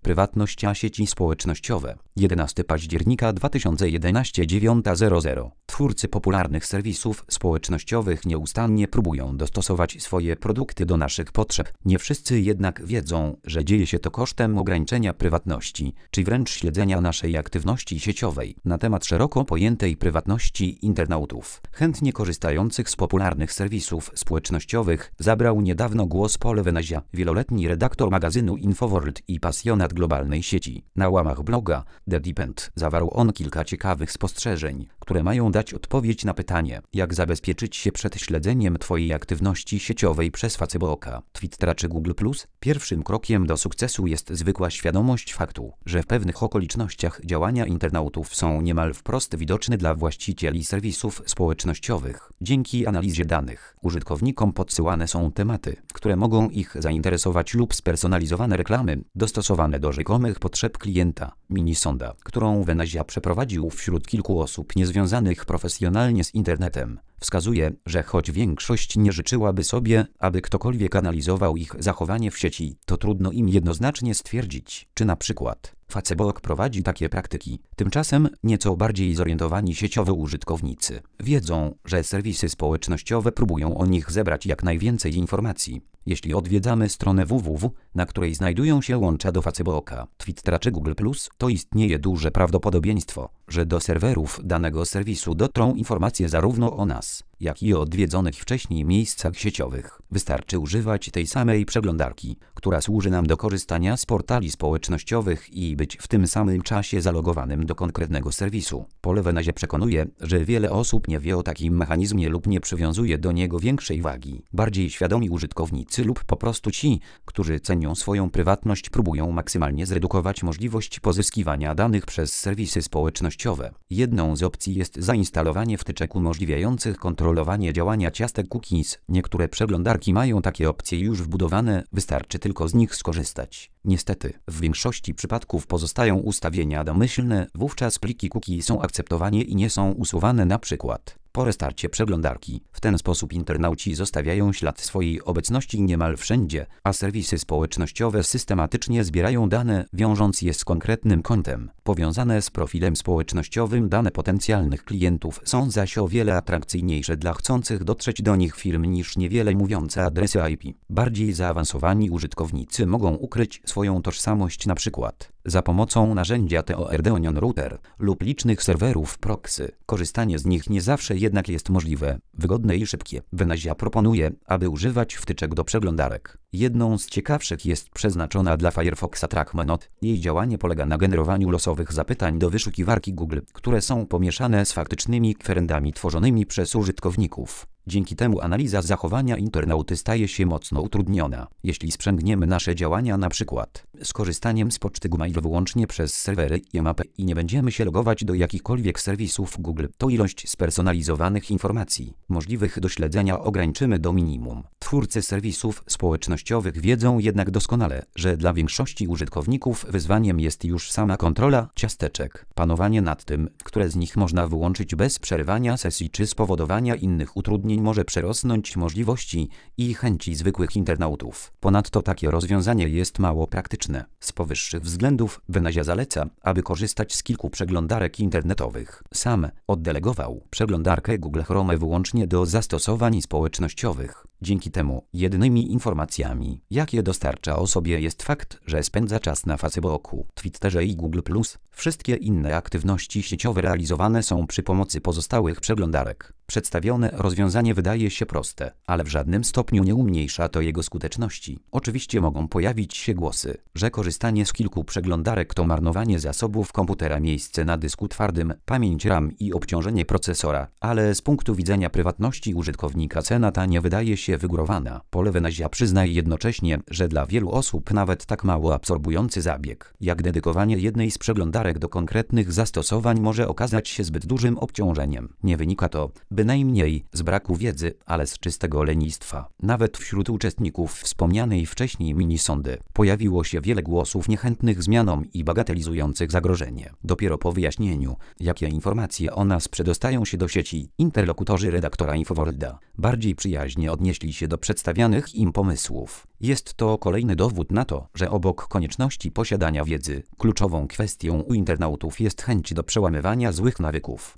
prywatność a sieci społecznościowe. 11 października 2011 9:00. Twórcy popularnych serwisów społecznościowych nieustannie próbują dostosować swoje produkty do naszych potrzeb. Nie wszyscy jednak wiedzą, że dzieje się to kosztem ograniczenia prywatności, czy wręcz śledzenia naszej aktywności sieciowej. Na temat szeroko pojętej prywatności internautów, chętnie korzystających z popularnych serwisów społecznościowych, zabrał niedawno głos Paul Venezia, wieloletni redaktor magazynu InfoWorld i pasjonat globalnej sieci. Na łamach bloga The Depend zawarł on kilka ciekawych spostrzeżeń, które mają dać odpowiedź na pytanie, jak zabezpieczyć się przed śledzeniem Twojej aktywności sieciowej przez Facebooka, Twittera czy Google+. Pierwszym krokiem do sukcesu jest zwykła świadomość faktu, że w pewnych okolicznościach działania internautów są niemal wprost widoczne dla właścicieli serwisów społecznościowych. Dzięki analizie danych, użytkownikom podsyłane są tematy, które mogą ich zainteresować lub spersonalizowane reklamy, dostosowane do rzekomych potrzeb klienta. Minisonda, którą Venezia przeprowadził wśród kilku osób niezwiązanych profesjonalnie z internetem, wskazuje, że choć większość nie życzyłaby sobie, aby ktokolwiek analizował ich zachowanie w sieci, to trudno im jednoznacznie stwierdzić, czy na przykład Facebook prowadzi takie praktyki. Tymczasem nieco bardziej zorientowani sieciowo użytkownicy wiedzą, że serwisy społecznościowe próbują o nich zebrać jak najwięcej informacji. Jeśli odwiedzamy stronę www, na której znajdują się łącza do Facebooka, Twittera czy Google+, to istnieje duże prawdopodobieństwo, że do serwerów danego serwisu dotrą informacje zarówno o nas, jak i o odwiedzonych wcześniej miejscach sieciowych. Wystarczy używać tej samej przeglądarki, która służy nam do korzystania z portali społecznościowych i być w tym samym czasie zalogowanym do konkretnego serwisu. Paul Venezia przekonuje, że wiele osób nie wie o takim mechanizmie lub nie przywiązuje do niego większej wagi. Bardziej świadomi użytkownicy lub po prostu ci, którzy cenią swoją prywatność, próbują maksymalnie zredukować możliwość pozyskiwania danych przez serwisy społecznościowe. Jedną z opcji jest zainstalowanie wtyczek umożliwiających kontrolowanie działania ciastek cookies. Niektóre przeglądarki mają takie opcje już wbudowane, wystarczy tylko z nich skorzystać. Niestety, w większości przypadków pozostają ustawienia domyślne, wówczas pliki cookie są akceptowane i nie są usuwane na przykład po restarcie przeglądarki. W ten sposób internauci zostawiają ślad swojej obecności niemal wszędzie, a serwisy społecznościowe systematycznie zbierają dane, wiążąc je z konkretnym kontem. Powiązane z profilem społecznościowym dane potencjalnych klientów są zaś o wiele atrakcyjniejsze dla chcących dotrzeć do nich firm niż niewiele mówiące adresy IP. Bardziej zaawansowani użytkownicy mogą ukryć swoją tożsamość na przykład za pomocą narzędzia TORD Onion Router lub licznych serwerów proxy. Korzystanie z nich nie zawsze jednak jest możliwe, wygodne i szybkie. Venezia proponuje, aby używać wtyczek do przeglądarek. Jedną z ciekawszych jest przeznaczona dla Firefoxa TrackManot. Jej działanie polega na generowaniu losowych zapytań do wyszukiwarki Google, które są pomieszane z faktycznymi kwerendami tworzonymi przez użytkowników. Dzięki temu analiza zachowania internauty staje się mocno utrudniona. Jeśli sprzęgniemy nasze działania na przykład z korzystaniem z poczty Gmail wyłącznie przez serwery IMAP i nie będziemy się logować do jakichkolwiek serwisów Google, to ilość spersonalizowanych informacji możliwych do śledzenia ograniczymy do minimum. Twórcy serwisów społecznościowych wiedzą jednak doskonale, że dla większości użytkowników wyzwaniem jest już sama kontrola ciasteczek. Panowanie nad tym, które z nich można wyłączyć bez przerywania sesji czy spowodowania innych utrudnień może przerosnąć możliwości i chęci zwykłych internautów. Ponadto takie rozwiązanie jest mało praktyczne. Z powyższych względów Venezia zaleca, aby korzystać z kilku przeglądarek internetowych. Sam oddelegował przeglądarkę Google Chrome wyłącznie do zastosowań społecznościowych. Dzięki temu jedynymi informacjami, jakie dostarcza osobie, jest fakt, że spędza czas na Facebooku, Twitterze i Google+. Wszystkie inne aktywności sieciowe realizowane są przy pomocy pozostałych przeglądarek. Przedstawione rozwiązanie wydaje się proste, ale w żadnym stopniu nie umniejsza to jego skuteczności. Oczywiście mogą pojawić się głosy, że korzystanie z kilku przeglądarek to marnowanie zasobów komputera, miejsce na dysku twardym, pamięć RAM i obciążenie procesora, ale z punktu widzenia prywatności użytkownika cena ta nie wydaje się wygórowana. Paul Venezia przyznaje jednocześnie, że dla wielu osób nawet tak mało absorbujący zabieg, jak dedykowanie jednej z przeglądarek do konkretnych zastosowań, może okazać się zbyt dużym obciążeniem. Nie wynika to bynajmniej z braku wiedzy, ale z czystego lenistwa. Nawet wśród uczestników wspomnianej wcześniej minisondy pojawiło się wiele głosów niechętnych zmianom i bagatelizujących zagrożenie. Dopiero po wyjaśnieniu, jakie informacje o nas przedostają się do sieci, interlokutorzy redaktora InfoWorlda bardziej przyjaźnie odnieśli się do przedstawianych im pomysłów. Jest to kolejny dowód na to, że obok konieczności posiadania wiedzy, kluczową kwestią u internautów jest chęć do przełamywania złych nawyków.